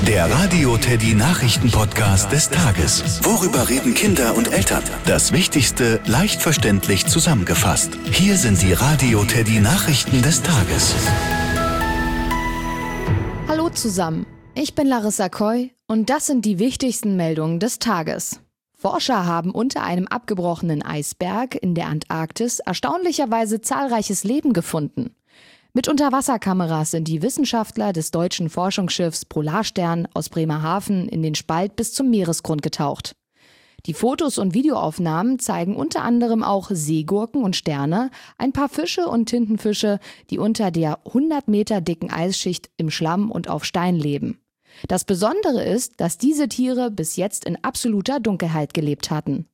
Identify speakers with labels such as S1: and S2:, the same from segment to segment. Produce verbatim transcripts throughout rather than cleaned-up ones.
S1: Der Radio Teddy Nachrichten-Podcast des Tages. Worüber reden Kinder und Eltern? Das Wichtigste leicht verständlich zusammengefasst. Hier sind die Radio Teddy Nachrichten des Tages.
S2: Hallo zusammen, ich bin Larissa Koy und das sind die wichtigsten Meldungen des Tages. Forscher haben unter einem abgebrochenen Eisberg in der Antarktis erstaunlicherweise zahlreiches Leben gefunden. Mit Unterwasserkameras sind die Wissenschaftler des deutschen Forschungsschiffs Polarstern aus Bremerhaven in den Spalt bis zum Meeresgrund getaucht. Die Fotos und Videoaufnahmen zeigen unter anderem auch Seegurken und Sterne, ein paar Fische und Tintenfische, die unter der hundert Meter dicken Eisschicht im Schlamm und auf Stein leben. Das Besondere ist, dass diese Tiere bis jetzt in absoluter Dunkelheit gelebt hatten.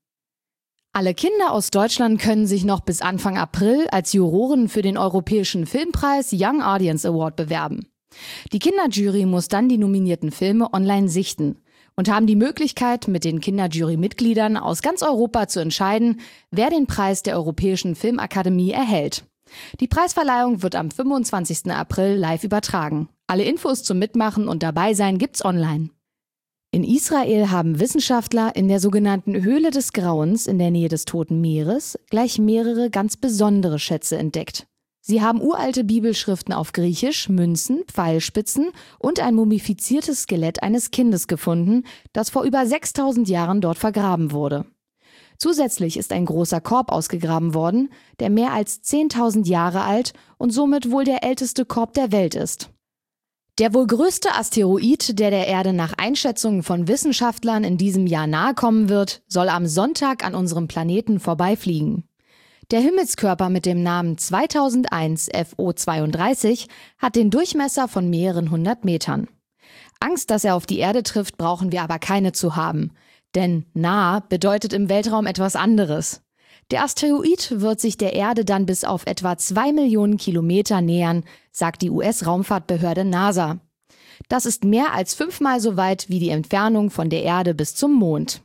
S2: Alle Kinder aus Deutschland können sich noch bis Anfang April als Juroren für den Europäischen Filmpreis Young Audience Award bewerben. Die Kinderjury muss dann die nominierten Filme online sichten und haben die Möglichkeit, mit den Kinderjury-Mitgliedern aus ganz Europa zu entscheiden, wer den Preis der Europäischen Filmakademie erhält. Die Preisverleihung wird am fünfundzwanzigsten April live übertragen. Alle Infos zum Mitmachen und Dabeisein gibt's online. In Israel haben Wissenschaftler in der sogenannten Höhle des Grauens in der Nähe des Toten Meeres gleich mehrere ganz besondere Schätze entdeckt. Sie haben uralte Bibelschriften auf Griechisch, Münzen, Pfeilspitzen und ein mumifiziertes Skelett eines Kindes gefunden, das vor über sechstausend Jahren dort vergraben wurde. Zusätzlich ist ein großer Korb ausgegraben worden, der mehr als zehntausend Jahre alt und somit wohl der älteste Korb der Welt ist. Der wohl größte Asteroid, der der Erde nach Einschätzungen von Wissenschaftlern in diesem Jahr nahe kommen wird, soll am Sonntag an unserem Planeten vorbeifliegen. Der Himmelskörper mit dem Namen zweitausendeins F O zweiunddreißig hat den Durchmesser von mehreren hundert Metern. Angst, dass er auf die Erde trifft, brauchen wir aber keine zu haben. Denn nah bedeutet im Weltraum etwas anderes. Der Asteroid wird sich der Erde dann bis auf etwa zwei Millionen Kilometer nähern, sagt die U S-Raumfahrtbehörde NASA. Das ist mehr als fünfmal so weit wie die Entfernung von der Erde bis zum Mond.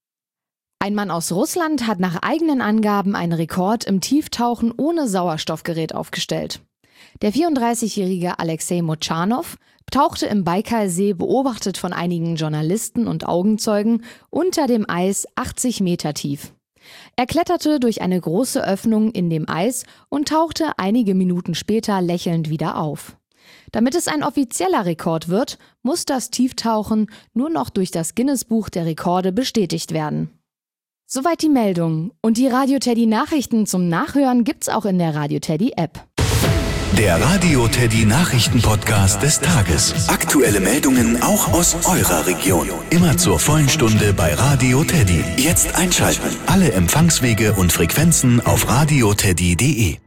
S2: Ein Mann aus Russland hat nach eigenen Angaben einen Rekord im Tieftauchen ohne Sauerstoffgerät aufgestellt. Der vierunddreißigjährige Alexei Motschanow tauchte im Baikalsee, beobachtet von einigen Journalisten und Augenzeugen, unter dem Eis achtzig Meter tief. Er kletterte durch eine große Öffnung in dem Eis und tauchte einige Minuten später lächelnd wieder auf. Damit es ein offizieller Rekord wird, muss das Tieftauchen nur noch durch das Guinness-Buch der Rekorde bestätigt werden. Soweit die Meldung. Und die Radio Teddy Nachrichten zum Nachhören gibt's auch in der Radio Teddy App.
S1: Der Radio Teddy Nachrichten-Podcast des Tages. Aktuelle Meldungen auch aus eurer Region. Immer zur vollen Stunde bei Radio Teddy. Jetzt einschalten. Alle Empfangswege und Frequenzen auf radioteddy punkt de.